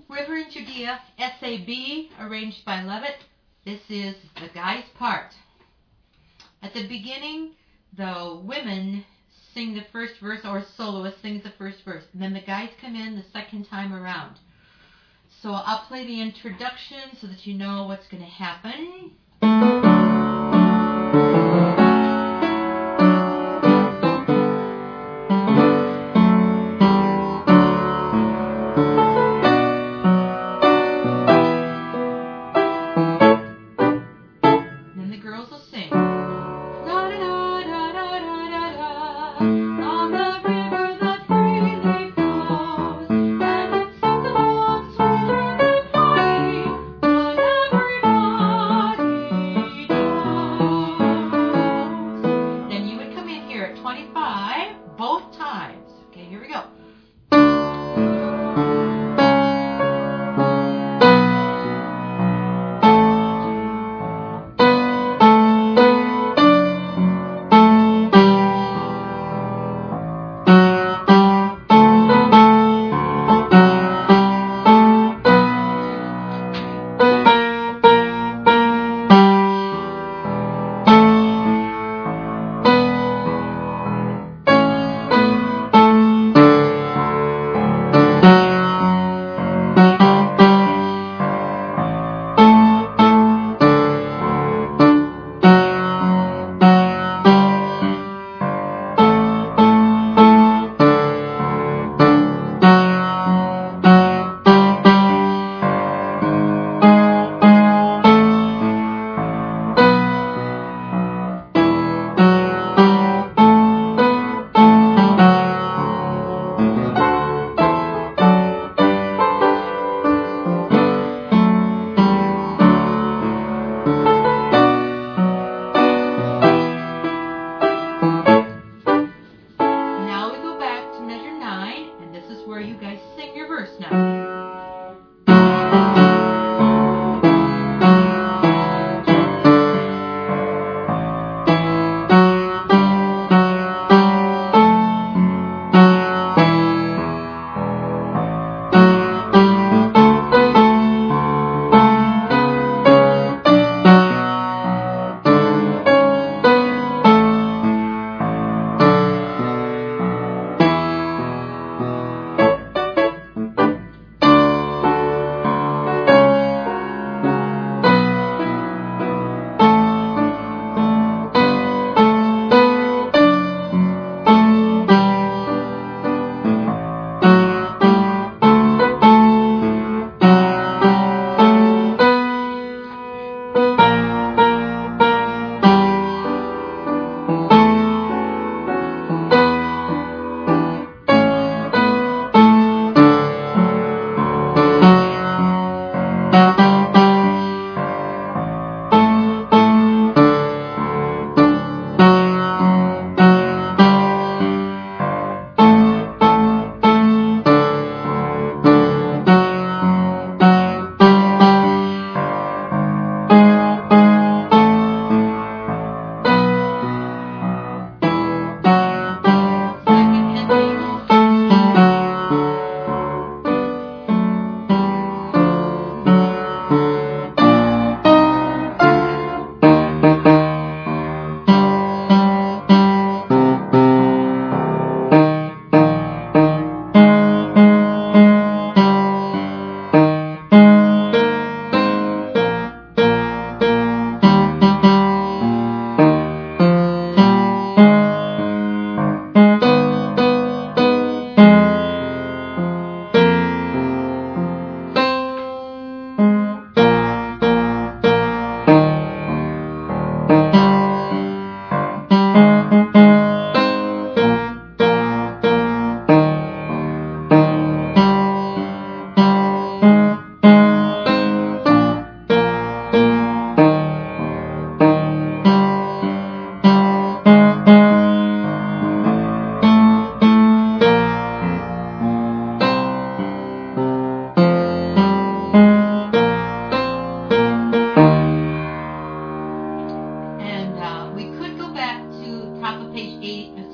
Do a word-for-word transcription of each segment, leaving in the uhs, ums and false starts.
River in Judea, S A B, arranged by Levitt. This is the guy's part. At the beginning, the women sing the first verse, or soloist sings the first verse, and then the guys come in the second time around. So I'll play the introduction so that you know what's going to happen.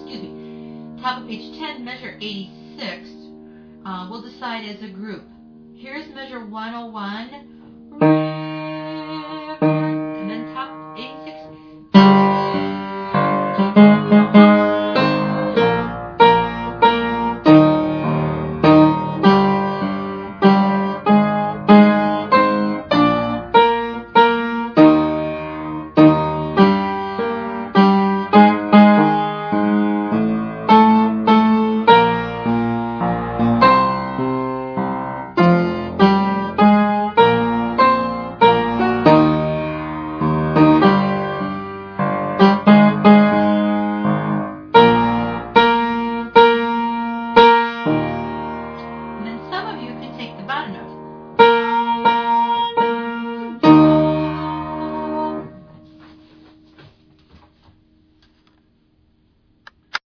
top of page ten, measure eighty-six, uh, we'll decide as a group. Here's measure one oh one.